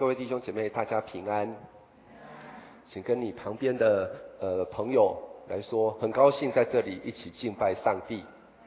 各位弟兄姐妹，大家平安。请跟你旁边的朋友来说，很高兴在这里一起敬拜上帝。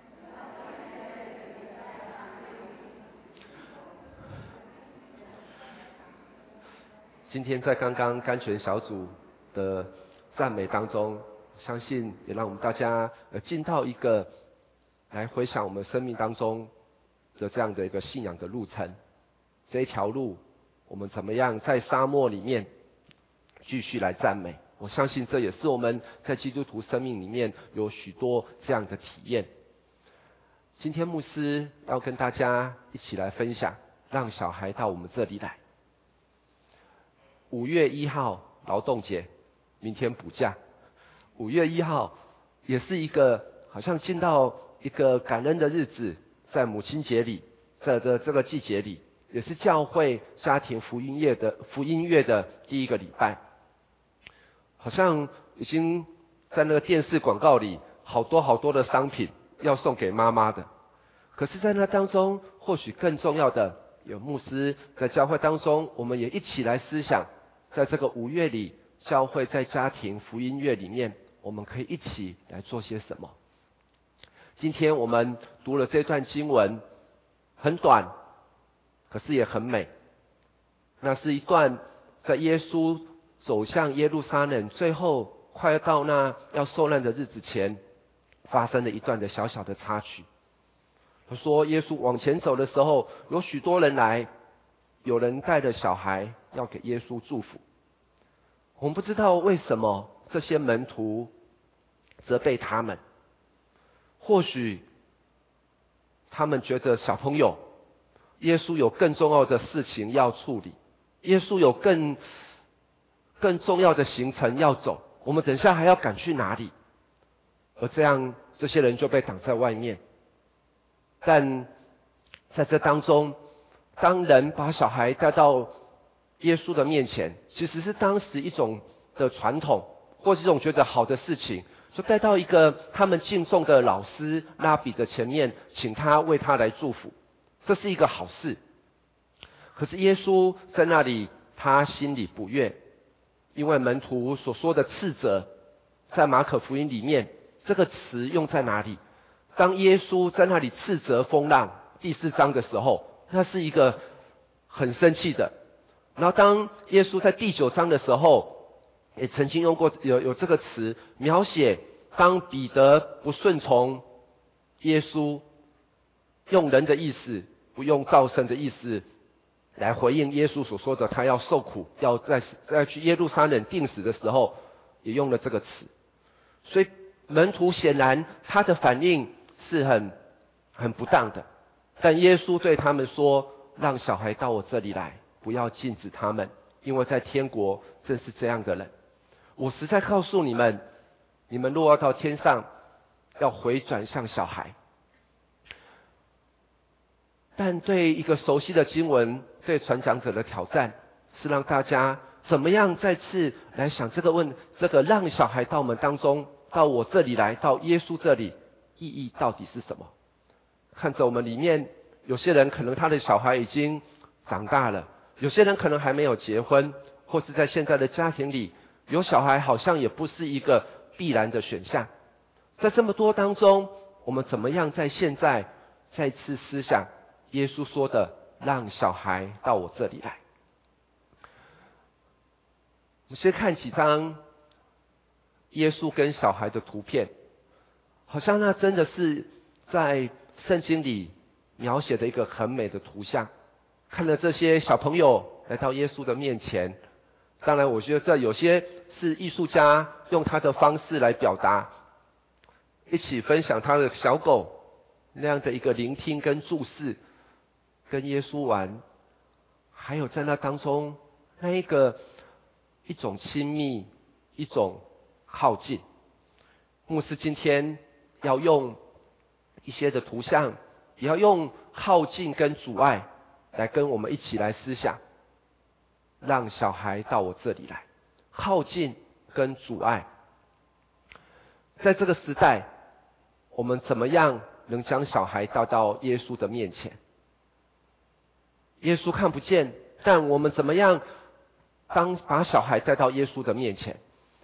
今天在刚刚甘泉小组的赞美当中，相信也让我们大家进到一个来回想我们生命当中的这样的一个信仰的路程。这一条路，我们怎么样在沙漠里面继续来赞美？我相信这也是我们在基督徒生命里面有许多这样的体验。今天牧师要跟大家一起来分享，让小孩到我们这里来。5月1号劳动节，明天补假。5月1号也是一个好像进到一个感恩的日子，在母亲节里，在的这个季节里，也是教会家庭福音月的第一个礼拜。好像已经在那个电视广告里，好多的商品要送给妈妈的。可是在那当中，或许更重要的，有牧师在教会当中，我们也一起来思想，在这个5月里，教会在家庭福音月里面，我们可以一起来做些什么。今天我们读了这段经文，很短，可是也很美。那是一段在耶稣走向耶路撒冷，最后快要到那要受难的日子前，发生了一段的小小的插曲。他说，耶稣往前走的时候，有许多人来，有人带着小孩要给耶稣祝福。我们不知道为什么这些门徒责备他们，或许他们觉得小朋友，耶稣有更重要的事情要处理，耶稣有更重要的行程要走，我们等一下还要赶去哪里？而这样，这些人就被挡在外面。但在这当中，当人把小孩带到耶稣的面前，其实是当时一种的传统，或是一种觉得好的事情，就带到一个他们敬重的老师拉比的前面，请他为他来祝福，这是一个好事。可是耶稣在那里，他心里不悦。因为门徒所说的斥责，在马可福音里面，这个词用在哪里？当耶稣在那里斥责风浪，第4章的时候，那是一个很生气的。然后当耶稣在第9章的时候，也曾经用过有这个词，描写当彼得不顺从耶稣，用人的意思，不用照神的意思来回应耶稣所说的他要受苦，要再去耶路撒冷定死的时候，也用了这个词。所以门徒显然他的反应是很不当的。但耶稣对他们说，让小孩到我这里来，不要禁止他们，因为在天国正是这样的人。我实在告诉你们，你们若要到天上，要回转向小孩。但对一个熟悉的经文，对传讲者的挑战，是让大家怎么样再次来想这个让小孩到我们当中，到我这里来，到耶稣这里，意义到底是什么？看着我们里面，有些人可能他的小孩已经长大了，有些人可能还没有结婚，或是在现在的家庭里，有小孩好像也不是一个必然的选项。在这么多当中，我们怎么样在现在再次思想耶稣说的，让小孩到我这里来。我们先看几张耶稣跟小孩的图片，好像那真的是在圣经里描写的一个很美的图像。看了这些小朋友来到耶稣的面前，当然我觉得这有些是艺术家用他的方式来表达，一起分享他的小狗那样的一个聆听跟注视，跟耶稣玩，还有在那当中那一种亲密，一种靠近。牧师今天要用一些的图像，也要用靠近跟阻碍来跟我们一起来思想，让小孩到我这里来。靠近跟阻碍，在这个时代，我们怎么样能将小孩带到耶稣的面前？耶稣看不见， 但我们怎么样把小孩带到耶稣的面前？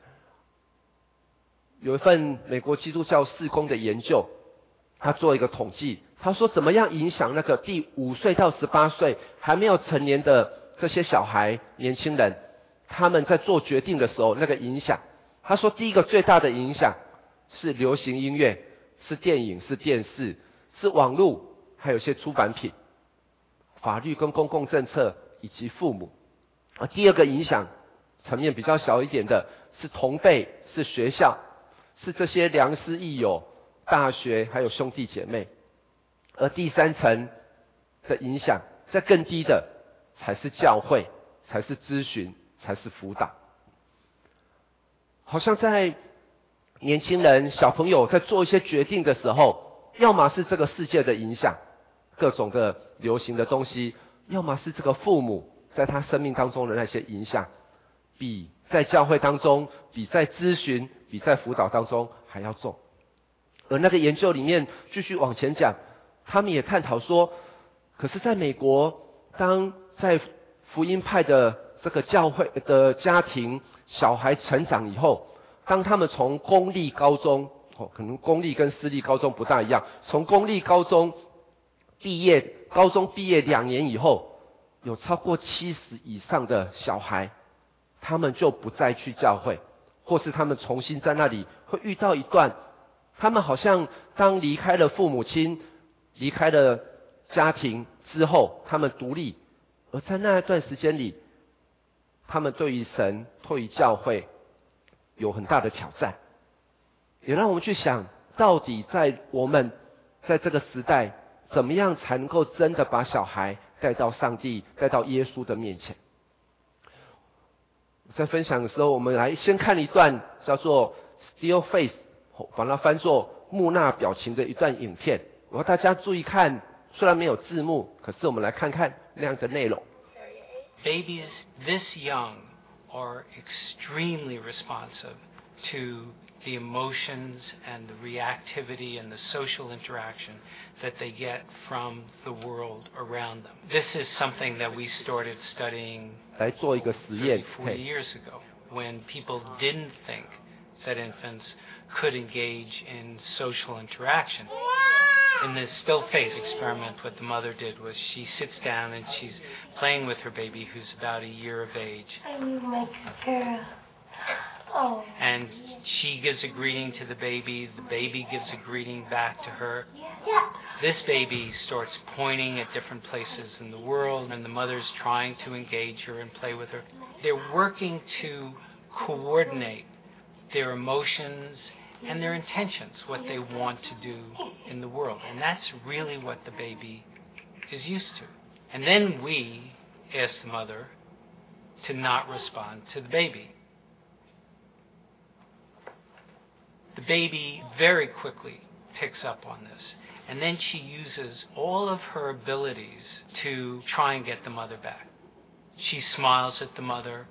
有一份美国基督教事工的研究，他做一个统计，他说怎么样影响那个第5岁到18岁还没有成年的这些小孩、年轻人，他们在做决定的时候那个影响。他说第一个最大的影响是流行音乐，是电影，是电视，是网络，还有一些出版品、法律跟公共政策以及父母。而第二个影响层面比较小一点的是同辈，是学校，是这些良师益友、大学还有兄弟姐妹。而第3层的影响，在更低的才是教会，才是咨询，才是辅导。好像在年轻人、小朋友在做一些决定的时候，要么是这个世界的影响，各种的流行的东西，要么是这个父母在他生命当中的那些影响，比在教会当中，比在咨询，比在辅导当中还要重。而那个研究里面继续往前讲，他们也探讨说，可是在美国，当在福音派的这个教会的家庭小孩成长以后，当他们从公立高中，可能公立跟私立高中不大一样，从公立高中毕业，高中毕业2年以后，有超过70%以上的小孩，他们就不再去教会，或是他们重新在那里会遇到一段，他们好像当离开了父母亲，离开了家庭之后，他们独立，而在那一段时间里，他们对于神、对于教会有很大的挑战，也让我们去想，到底在我们在这个时代，怎么样才能够真的把小孩带到上帝、带到耶稣的面前？在分享的时候，我们来先看一段叫做 Still Face， 把它翻作木讷表情的一段影片。我要大家注意看，虽然没有字幕，可是我们来看看那样的内容。 Babies this young are extremely responsive to the emotions and the reactivity and the social interaction that they get from the world around them. This is something that we started studying 来做一个实验 40 years ago when people didn't think that infants could engage in social interaction. In the still face experiment, what the mother did was she sits down and she's playing with her baby who's about a year of age. I'm like a girl. Oh. And she gives a greeting to the baby gives a greeting back to her. Yeah. This baby starts pointing at different places in the world, and the mother's trying to engage her and play with her. They're working to coordinate their emotions and their intentions, what they want to do in the world. And that's really what the baby is used to. And then we ask the mother to not respond to the baby. The baby very quickly picks up on this. And then she uses all of her abilities to try and get the mother back. She smiles at the mother.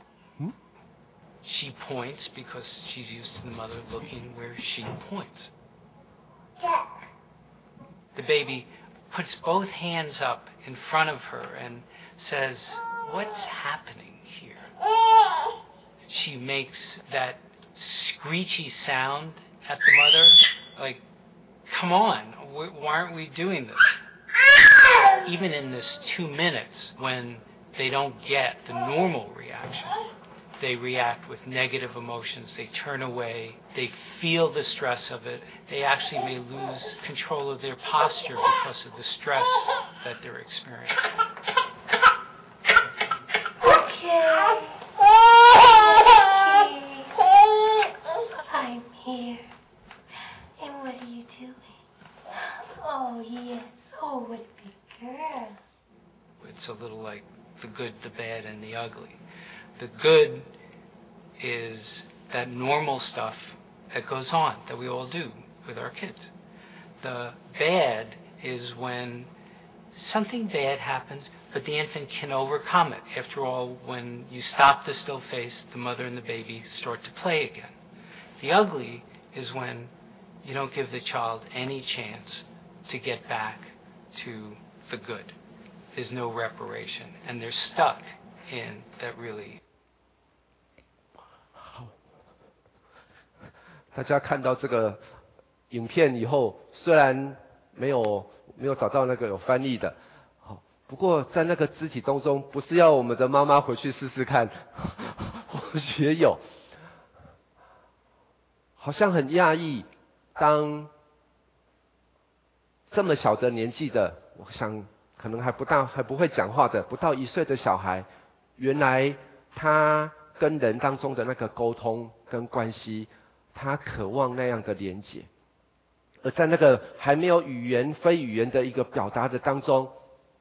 She points because she's used to the mother looking where she points. The baby puts both hands up in front of her and says, "What's happening here?" She makes that screechy sound at the mother, like, "Come on, why aren't we doing this?" Even in this 2 minutes, when they don't get the normal reaction, they react with negative emotions, they turn away, they feel the stress of it, they actually may lose control of their posture because of the stress that they're experiencing. Okay. I'm here. And what are you doing? Oh, yes. Oh, what a big girl. It's a little like the good, the bad, and the ugly. The good is that normal stuff that goes on, that we all do with our kids. The bad is when something bad happens, but the infant can overcome it. After all, when you stop the still face, the mother and the baby start to play again. The ugly is when you don't give the child any chance to get back to the good. is no reparation, and they're stuck in that really. 大家看到这个影片以后，虽然没有找到那个有翻译的，好，不过在那个肢体当中，不是要我们的妈妈回去试试看，或许也有，好像很讶异，当这么小的年纪的，我想可能还不会讲话的，不到1岁的小孩，原来他跟人当中的那个沟通跟关系，他渴望那样的连结。而在那个还没有语言非语言的一个表达的当中，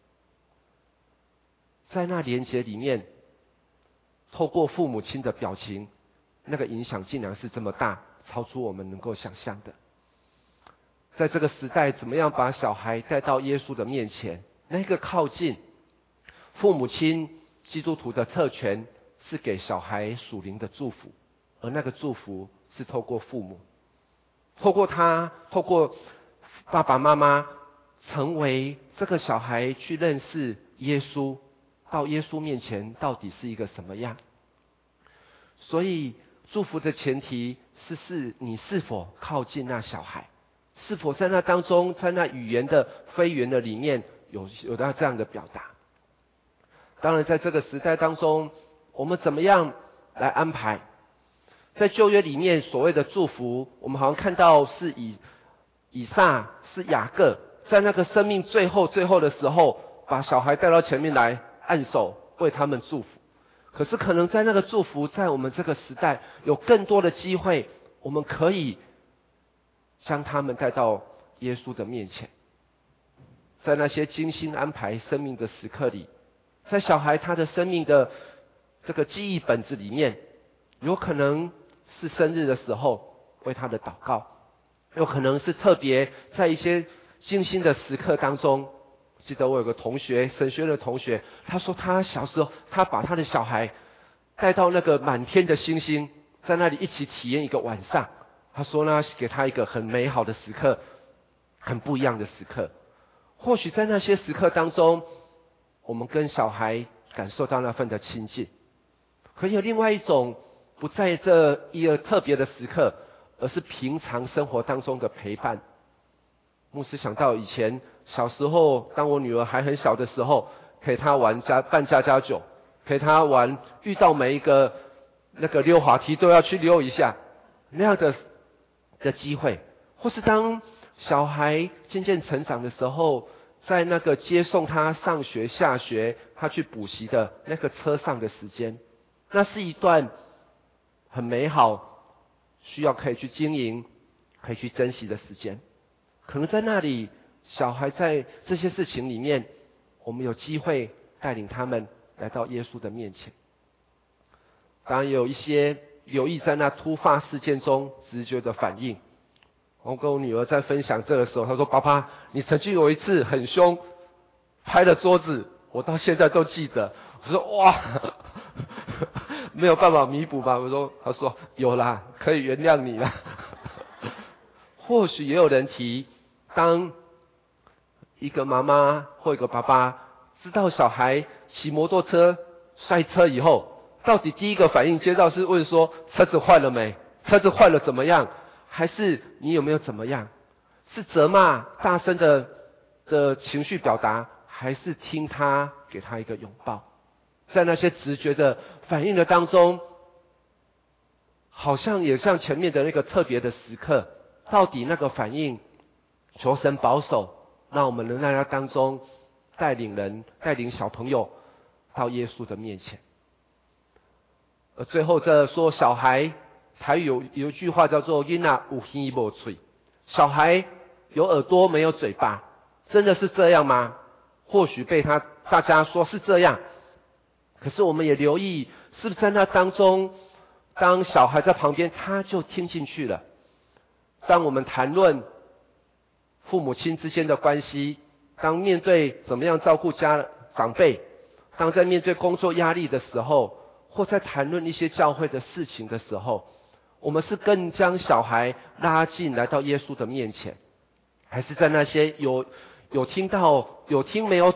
在那连结里面，透过父母亲的表情，那个影响竟然是这么大，超出我们能够想象的。在这个时代，怎么样把小孩带到耶稣的面前？那个靠近，父母亲基督徒的特权是给小孩属灵的祝福，而那个祝福是透过父母，透过爸爸妈妈，成为这个小孩去认识耶稣，到耶稣面前到底是一个什么样。所以祝福的前提是你是否靠近那小孩，是否在那当中，在那语言的非语言的里面有到这样的表达。当然在这个时代当中，我们怎么样来安排？在旧约里面所谓的祝福，我们好像看到是以撒是雅各，在那个生命最后的时候，把小孩带到前面来按手为他们祝福。可是可能在那个祝福，在我们这个时代有更多的机会，我们可以将他们带到耶稣的面前。在那些精心安排生命的时刻里，在小孩他的生命的这个记忆本子里面，有可能是生日的时候为他的祷告，有可能是特别在一些精心的时刻当中。记得我有个同学，神学院的同学，他说他小时候，他把他的小孩带到那个满天的星星，在那里一起体验一个晚上。他说呢，给他一个很美好的时刻，很不一样的时刻。或许在那些时刻当中，我们跟小孩感受到那份的亲近。可有另外一种，不在这一个特别的时刻，而是平常生活当中的陪伴。牧师想到以前小时候，当我女儿还很小的时候，陪她玩扮家家酒，陪她玩，遇到每一个那个溜滑梯都要去溜一下，那样的机会。或是当小孩渐渐成长的时候，在那个接送他上学下学，他去补习的那个车上的时间，那是一段很美好，需要可以去经营，可以去珍惜的时间。可能在那里，小孩在这些事情里面，我们有机会带领他们来到耶稣的面前。当然有一些留意在那突发事件中直觉的反应。我跟我女儿在分享这个时候，她说：“爸爸，你曾经有一次很凶，拍了桌子，我到现在都记得。”我说：“哇，没有办法弥补吧？”她说：“有啦，可以原谅你啦。”或许也有人提，当一个妈妈或一个爸爸知道小孩骑摩托车摔车以后，到底第一个反应接到是问说：“车子坏了没？车子坏了怎么样？”还是你有没有怎么样？是责骂大声的情绪表达，还是听他给他一个拥抱？在那些直觉的反应的当中，好像也像前面的那个特别的时刻，到底那个反应，求神保守，让我们能在那当中带领小朋友到耶稣的面前。而最后这说小孩。台语有一句话叫做"囡仔有耳无嘴"，小孩有耳朵没有嘴巴，真的是这样吗？或许被大家说是这样，可是我们也留意，是不是在那当中，当小孩在旁边，他就听进去了。当我们谈论父母亲之间的关系，当面对怎么样照顾长辈，当在面对工作压力的时候，或在谈论一些教会的事情的时候，我们是更将小孩拉近来到耶稣的面前，还是在那些有听到有听没有懂，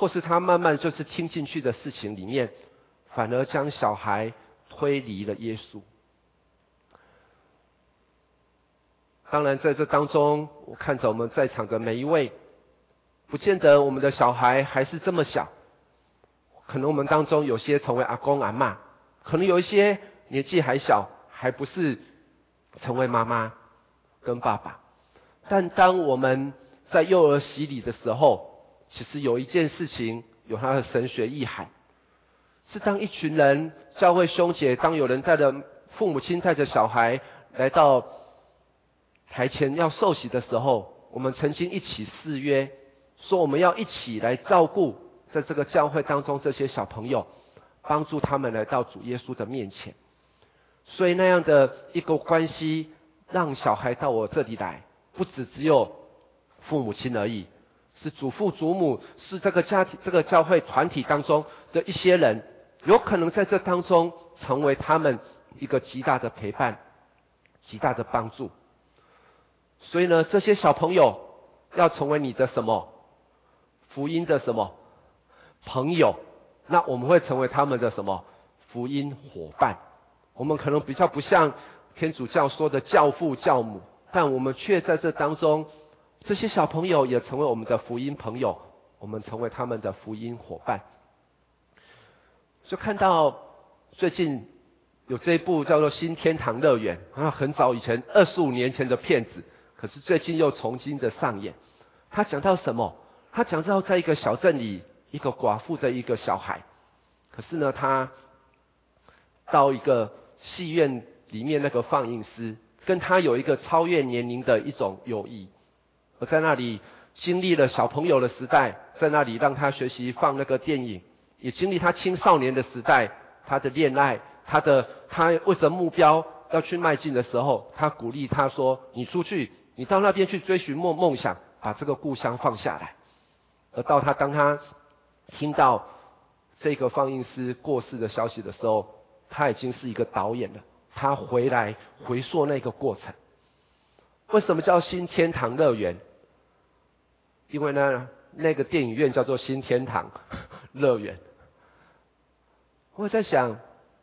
或是他慢慢就是听进去的事情里面，反而将小孩推离了耶稣。当然在这当中，我看着我们在场的每一位，不见得我们的小孩还是这么小，可能我们当中有些成为阿公阿嬷，可能有一些年纪还小，还不是成为妈妈跟爸爸。但当我们在幼儿洗礼的时候，其实有一件事情有它的神学意涵，是当一群人教会兄姐，当有人带着父母亲带着小孩来到台前要受洗的时候，我们曾经一起誓约，说我们要一起来照顾在这个教会当中这些小朋友，帮助他们来到主耶稣的面前。所以那样的一个关系，让小孩到我这里来，不只有父母亲而已，是祖父祖母，是这个家庭这个教会团体当中的一些人，有可能在这当中成为他们一个极大的陪伴，极大的帮助。所以呢，这些小朋友要成为你的什么？福音的什么？朋友。那我们会成为他们的什么？福音伙伴。我们可能比较不像天主教说的教父教母，但我们却在这当中，这些小朋友也成为我们的福音朋友，我们成为他们的福音伙伴。就看到最近有这一部叫做《新天堂乐园》，很早以前25年前的片子，可是最近又重新的上演。他讲到什么？他讲到在一个小镇里，一个寡妇的一个小孩，可是呢，他到一个戏院里面那个放映师，跟他有一个超越年龄的一种友谊，而在那里经历了小朋友的时代，在那里让他学习放那个电影，也经历他青少年的时代，他的恋爱，他为着目标要去迈进的时候，他鼓励他说：“你出去，你到那边去追寻梦想，把这个故乡放下来。”而当他听到这个放映师过世的消息的时候，他已经是一个导演了。他回来回溯那个过程。为什么叫新天堂乐园？因为呢，那个电影院叫做新天堂乐园。我在想，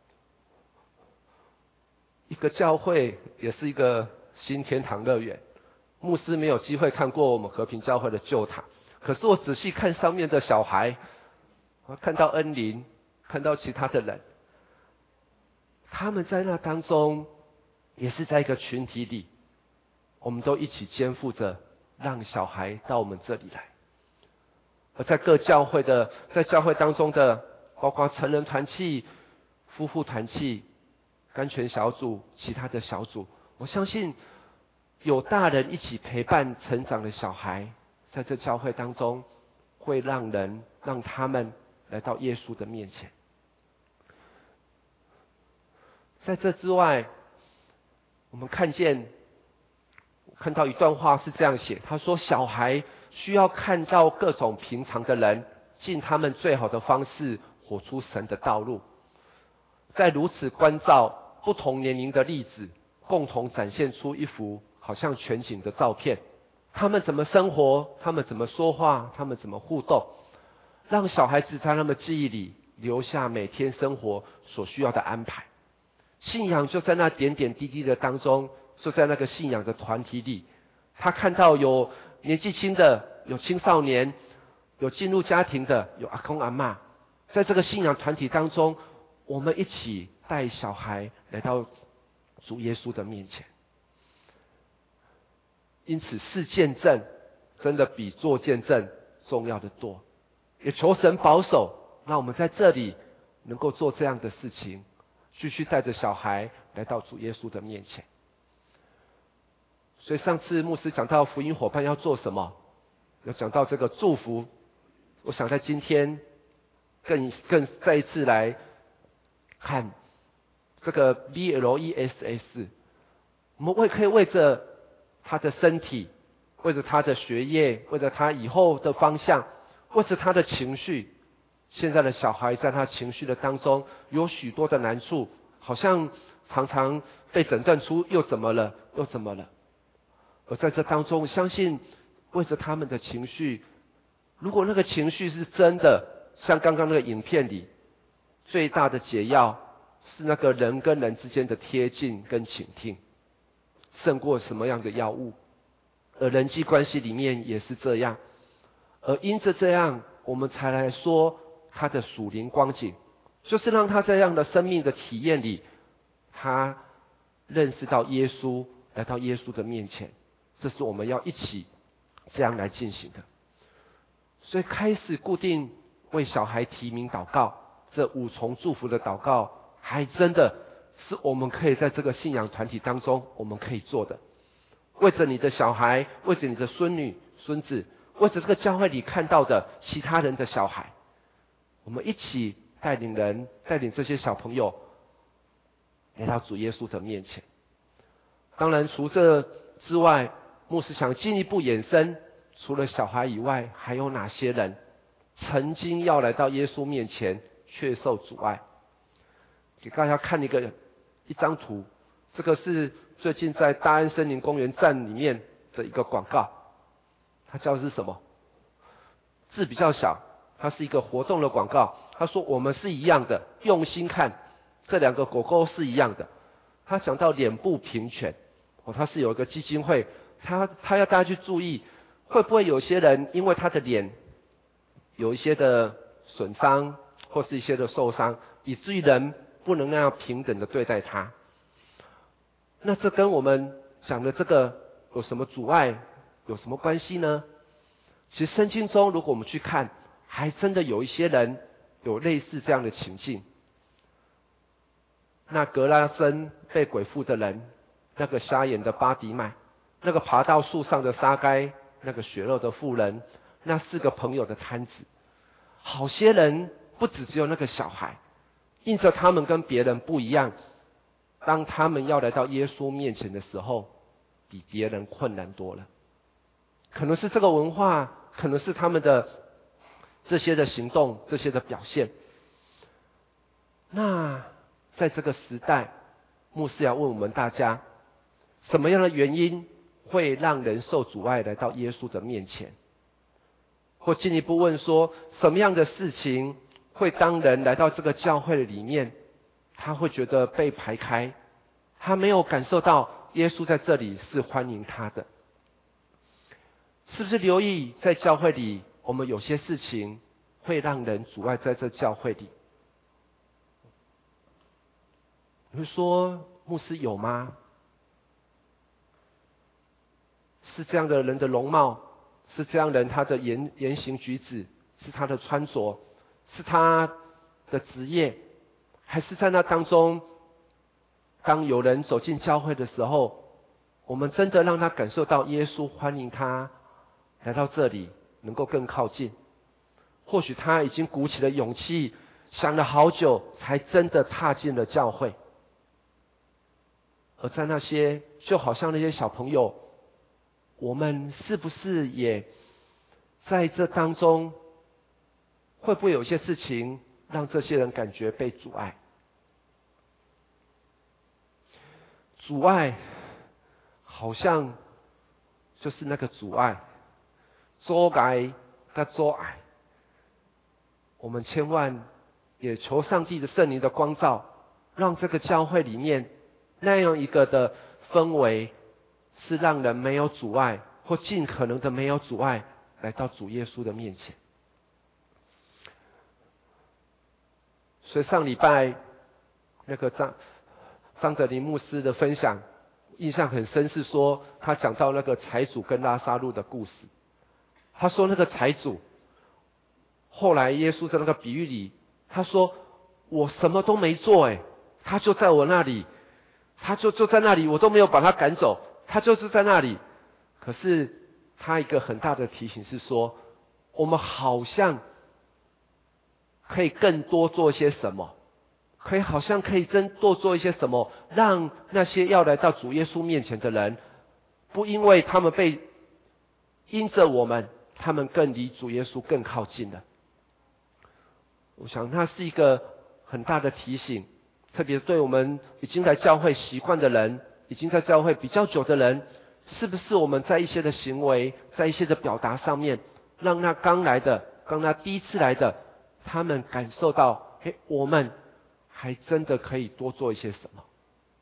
一个教会也是一个新天堂乐园。牧师没有机会看过我们和平教会的旧塔，可是我仔细看上面的小孩，我看到恩林，看到其他的人，他们在那当中也是在一个群体里，我们都一起肩负着让小孩到我们这里来。而在在教会当中的，包括成人团契、夫妇团契、甘泉小组、其他的小组，我相信有大人一起陪伴成长的小孩，在这教会当中，会让他们来到耶稣的面前。在这之外，我们看到一段话是这样写，他说：“小孩需要看到各种平常的人，尽他们最好的方式活出神的道路，在如此关照不同年龄的例子，共同展现出一幅好像全景的照片。他们怎么生活，他们怎么说话，他们怎么互动，让小孩子在他们记忆里留下每天生活所需要的安排。信仰就在那点点滴滴的当中，就在那个信仰的团体里。他看到有年纪轻的，有青少年，有进入家庭的，有阿公阿嬷，在这个信仰团体当中，我们一起带小孩来到主耶稣的面前。因此，是见证真的比做见证重要的多。也求神保守，让我们在这里能够做这样的事情，继续带着小孩来到主耶稣的面前。所以上次牧师讲到福音伙伴要做什么，有讲到这个祝福，我想在今天更再一次来看这个 BLESS， 我们可以为着他的身体，为着他的学业，为着他以后的方向，为着他的情绪。现在的小孩在他情绪的当中有许多的难处，好像常常被诊断出又怎么了，又怎么了。而在这当中，相信为着他们的情绪， 如果那个情绪是真的，像刚刚那个影片里，最大的解药是那个人跟人之间的贴近跟倾听，胜过什么样的药物。而人际关系里面也是这样，而因着这样，我们才来说他的属灵光景，就是让他这样的生命的体验里，他认识到耶稣，来到耶稣的面前。这是我们要一起这样来进行的。所以开始固定为小孩提名祷告，这5重祝福的祷告，还真的是我们可以在这个信仰团体当中我们可以做的。为着你的小孩，为着你的孙女孙子，为着这个教会里看到的其他人的小孩，我们一起带领这些小朋友来到主耶稣的面前。当然除这之外，牧师想进一步延伸，除了小孩以外，还有哪些人曾经要来到耶稣面前却受阻碍？给大家看一张图，这个是最近在大安森林公园站里面的一个广告，它叫的是什么？字比较小，它是一个活动的广告。他说我们是一样的，用心看，这2个狗狗是一样的。他讲到脸部平权，他是有一个基金会，他要大家去注意，会不会有些人因为他的脸有一些的损伤，或是一些的受伤，以至于人不能那样平等的对待他。那这跟我们讲的这个有什么阻碍，有什么关系呢？其实圣经中如果我们去看，还真的有一些人有类似这样的情境。那格拉森被鬼附的人，那个瞎眼的巴迪麦，那个爬到树上的撒该，那个血肉的妇人，那4个朋友的摊子，好些人不只有那个小孩，因着他们跟别人不一样，当他们要来到耶稣面前的时候，比别人困难多了。可能是这个文化，可能是他们的这些的行动，这些的表现。那在这个时代，牧师要问我们大家，什么样的原因会让人受阻碍来到耶稣的面前？或进一步问说，什么样的事情会当人来到这个教会里面，他会觉得被排开，他没有感受到耶稣在这里是欢迎他的？是不是留意在教会里，我们有些事情会让人阻碍在这教会里？你会说，牧师有吗？是这样的人的容貌，是这样人他的言行举止，是他的穿着，是他的职业，还是在那当中，当有人走进教会的时候，我们真的让他感受到耶稣欢迎他来到这里，能够更靠近？或许他已经鼓起了勇气，想了好久，才真的踏进了教会。而在那些就好像那些小朋友，我们是不是也在这当中，会不会有些事情让这些人感觉被阻碍？阻碍好像就是那个阻碍，阻碍跟阻碍。我们千万也求上帝的圣灵的光照，让这个教会里面那样一个的氛围，是让人没有阻碍，或尽可能的没有阻碍，来到主耶稣的面前。所以上礼拜那个张德林牧师的分享，印象很深，是说他讲到那个财主跟拉撒路的故事。他说那个财主，后来耶稣在那个比喻里，他说我什么都没做，他就在我那里，他就在那里，我都没有把他赶走，他就是在那里。可是他一个很大的提醒是说，我们好像可以更多做些什么，好像可以多做一些什么，让那些要来到主耶稣面前的人，不因为他们因着我们，他们更离主耶稣更靠近了。我想那是一个很大的提醒，特别对我们已经来教会习惯的人，已经在教会比较久的人，是不是我们在一些的行为，在一些的表达上面， 让那刚来的、让那第一次来的，他们感受到，我们还真的可以多做一些什么。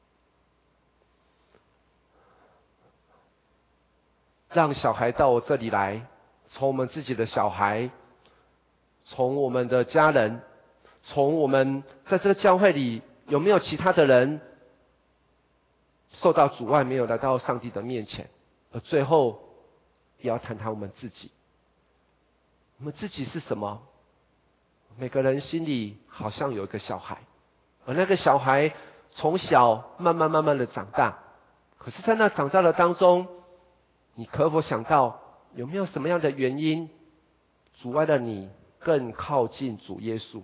让小孩到我这里来，从我们自己的小孩，从我们的家人，从我们在这个教会里有没有其他的人受到阻碍，没有来到上帝的面前，而最后也要谈谈我们自己。我们自己是什么？每个人心里好像有一个小孩，而那个小孩从小慢慢的长大，可是在那长大的当中，你可否想到有没有什么样的原因阻碍了你更靠近主耶稣？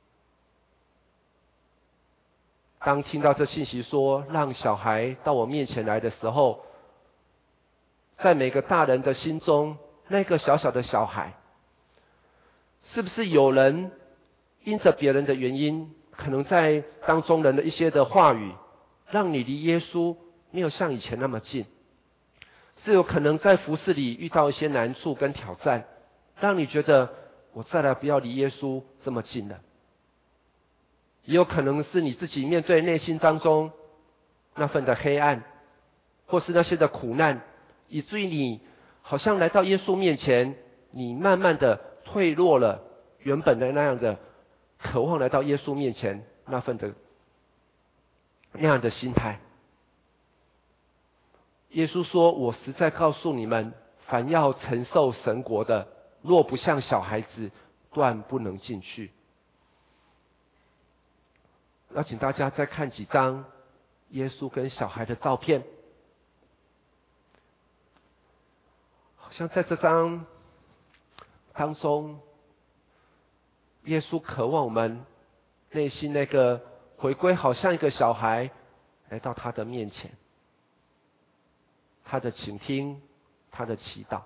当听到这信息说让小孩到我面前来的时候，在每个大人的心中，那个小小的小孩，是不是有人因着别人的原因，可能在当中人的一些的话语，让你离耶稣没有像以前那么近？是有可能在服事里遇到一些难处跟挑战，让你觉得我再来不要离耶稣这么近了。也有可能是你自己面对内心当中那份的黑暗，或是那些的苦难，以至于你好像来到耶稣面前，你慢慢的退落了原本的那样的渴望来到耶稣面前那份的那样的心态。耶稣说，我实在告诉你们，凡要承受神国的，若不像小孩子，断不能进去。邀请大家再看几张耶稣跟小孩的照片，好像在这张当中，耶稣渴望我们内心那个回归，好像一个小孩来到他的面前，他的倾听，他的祈祷。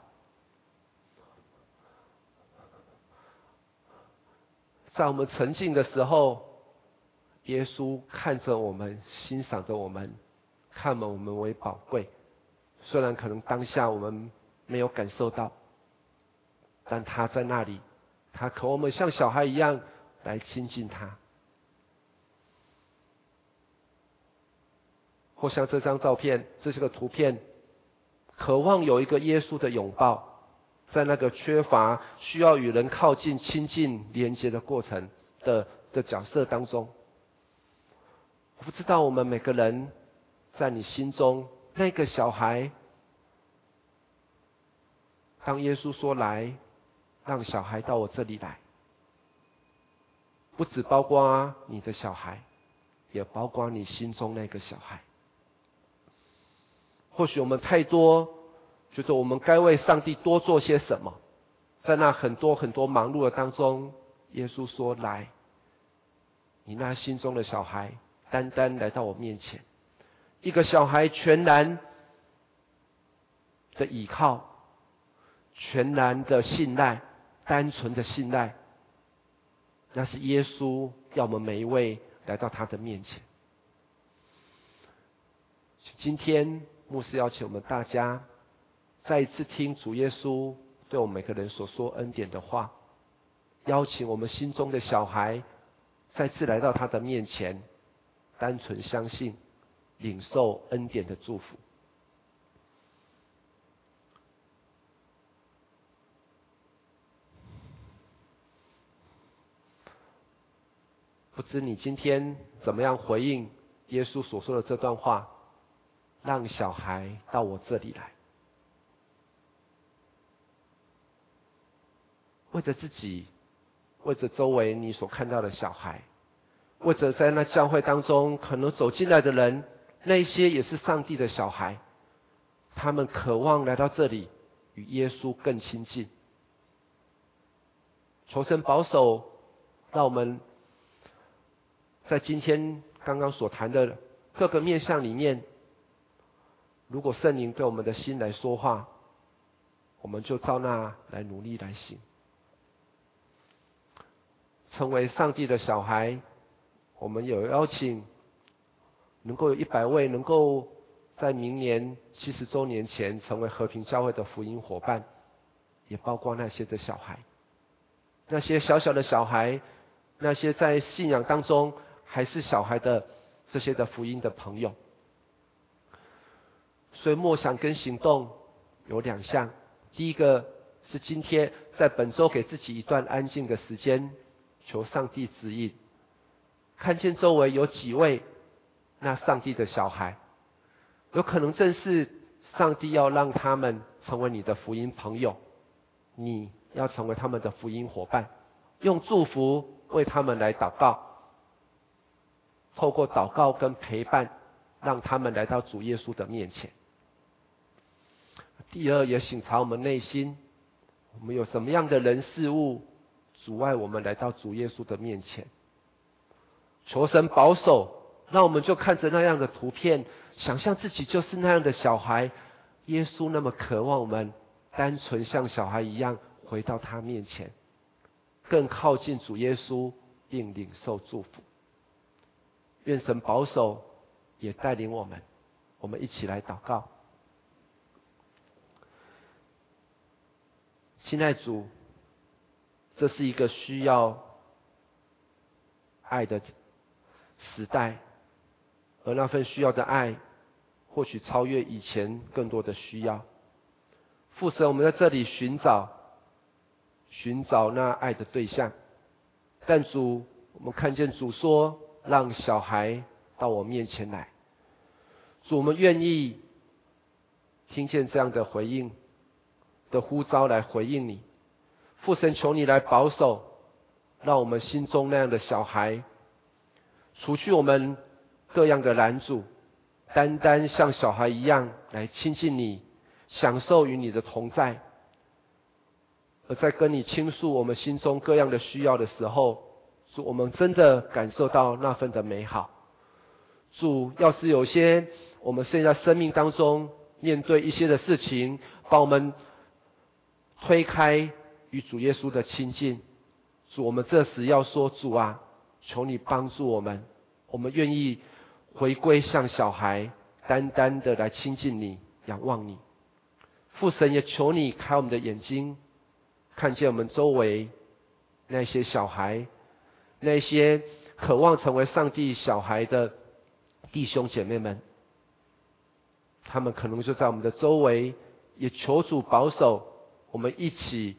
在我们沉静的时候，耶稣看着我们，欣赏着我们，看我们为宝贵。虽然可能当下我们没有感受到，但他在那里，他渴望我们像小孩一样来亲近他。或像这张照片，这是个图片，渴望有一个耶稣的拥抱，在那个缺乏需要与人靠近、亲近、连接的过程的角色当中。我不知道我们每个人在你心中那个小孩，当耶稣说来，让小孩到我这里来，不只包括你的小孩，也包括你心中那个小孩。或许我们太多觉得我们该为上帝多做些什么，在那很多忙碌的当中，耶稣说来，你那心中的小孩单单来到我面前，一个小孩全然的倚靠，全然的信赖，单纯的信赖，那是耶稣要我们每一位来到他的面前。今天牧师邀请我们大家再一次听主耶稣对我们每个人所说恩典的话，邀请我们心中的小孩再次来到他的面前，单纯相信，领受恩典的祝福。不知你今天怎么样回应耶稣所说的这段话，让小孩到我这里来。为着自己，为着周围你所看到的小孩，为着在那教会当中可能走进来的人，那些也是上帝的小孩，他们渴望来到这里与耶稣更亲近。求神保守，让我们在今天刚刚所谈的各个面向里面，如果圣灵对我们的心来说话，我们就照那来努力来行。成为上帝的小孩，我们有邀请，能够有100位能够在明年70周年前成为和平教会的福音伙伴。 也包括那些的小孩，那些小小的小孩，那些在信仰当中还是小孩的这些的福音的朋友。所以默想跟行动有2项，第一个是今天在本周给自己一段安静的时间，求上帝指引，看见周围有几位那上帝的小孩，有可能正是上帝要让他们成为你的福音朋友，你要成为他们的福音伙伴，用祝福为他们来祷告，透过祷告跟陪伴，让他们来到主耶稣的面前。第二，也省察我们内心，我们有什么样的人事物阻碍我们来到主耶稣的面前，求神保守，让我们就看着那样的图片，想象自己就是那样的小孩。耶稣那么渴望我们单纯像小孩一样回到他面前，更靠近主耶稣，并领受祝福。愿神保守，也带领我们，我们一起来祷告。亲爱主，这是一个需要爱的时代，而那份需要的爱或许超越以前更多的需要。父神，我们在这里寻找那爱的对象，但主，我们看见主说让小孩到我面前来。主，我们愿意听见这样的回应的呼召来回应你。父神，求你来保守，让我们心中那样的小孩，除去我们各样的拦阻，单单像小孩一样来亲近你，享受与你的同在。而在跟你倾诉我们心中各样的需要的时候，主，我们真的感受到那份的美好。主，要是有些我们现在生命当中面对一些的事情，把我们推开与主耶稣的亲近，主，我们这时要说，主啊，求你帮助我们，我们愿意回归像小孩，单单的来亲近你，仰望你。父神，也求你开我们的眼睛，看见我们周围那些小孩，那些渴望成为上帝小孩的弟兄姐妹们，他们可能就在我们的周围，也求主保守，我们一起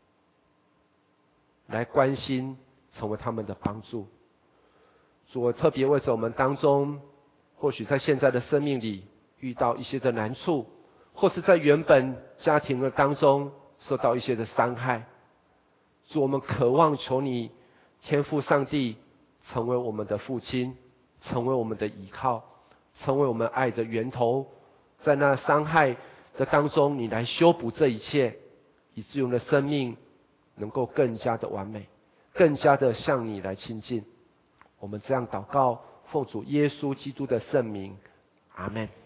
来关心，成为他们的帮助。主，我特别为着我们当中，或许在现在的生命里遇到一些的难处，或是在原本家庭的当中受到一些的伤害。主，我们渴望求你天父上帝成为我们的父亲，成为我们的依靠，成为我们爱的源头，在那伤害的当中，你来修补这一切，以至于我们的生命能够更加的完美，更加的向你来亲近。我们这样祷告，奉主耶稣基督的圣名，阿们。